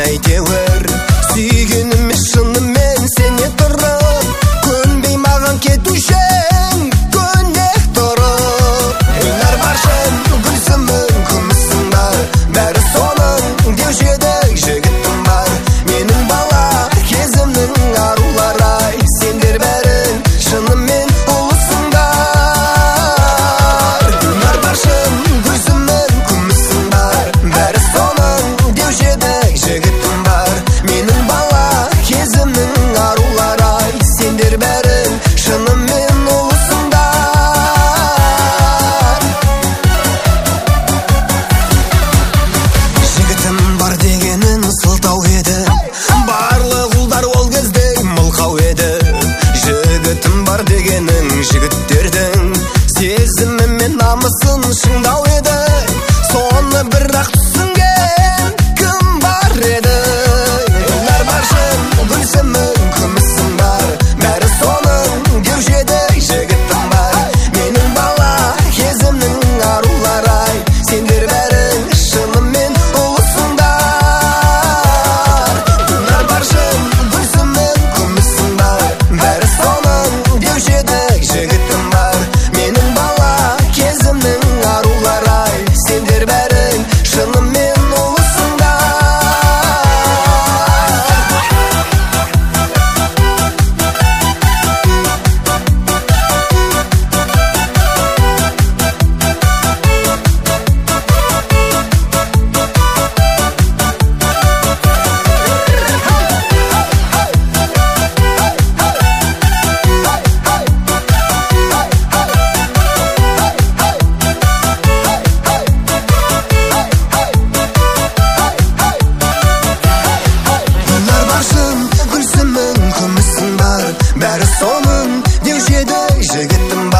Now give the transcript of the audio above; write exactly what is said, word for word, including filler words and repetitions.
әйтеуір сүйгенім шынымен сене тұрып, көнбей маған кетушең көнек тұрып. Гүлләр баршын гүлсімін күмісің бар, бәрі соның деуші еді жігітім бар. Менің бала кезімнің арулары-ай, сендер бәрін шынымен ұлысыңдар. Гүлләр баршын гүлсімін күмісің бар, бәрі соның деуші еді жігітім бар. Менің бала кезімнің арулары-ай, сендер бәрін шынымен ұлысыңдар. Жігітім бар дегенін сылтау еді, барлық ұлдар ол кезде мылқау еді. Жігітім бар дегенің жігіттердің сезімі мен намысын шыңдау еді. Соны бірақ түсінген кім бар еді? Гүлләр баршын гүлсімін күмісің бар, бәрі соның деуші еді жігітім бар. Менің бала кезімнің арулары-ай, сендер бәрін шынымен ұлысыңдар. Гүлләр баршын гүлсімін күмісің бар, бәрі соның деуші еді жігітім бар. Менің бала кезімнің арулары-ай, сендер бәрін шынымен ұлысыңдар. Гүлләр баршын гүлсімін күмісің бар, бәрі соның деуші еді жігітім бар.